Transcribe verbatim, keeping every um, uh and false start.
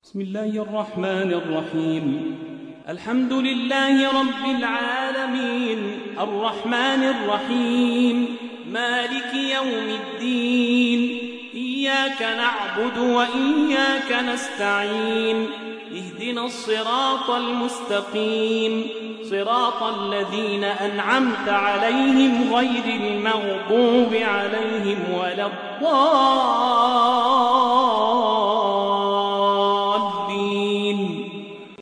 بسم الله الرحمن الرحيم. الحمد لله رب العالمين الرحمن الرحيم مالك يوم الدين. إياك نعبد وإياك نستعين. اهدنا الصراط المستقيم صراط الذين أنعمت عليهم غير المغضوب عليهم ولا الضالين.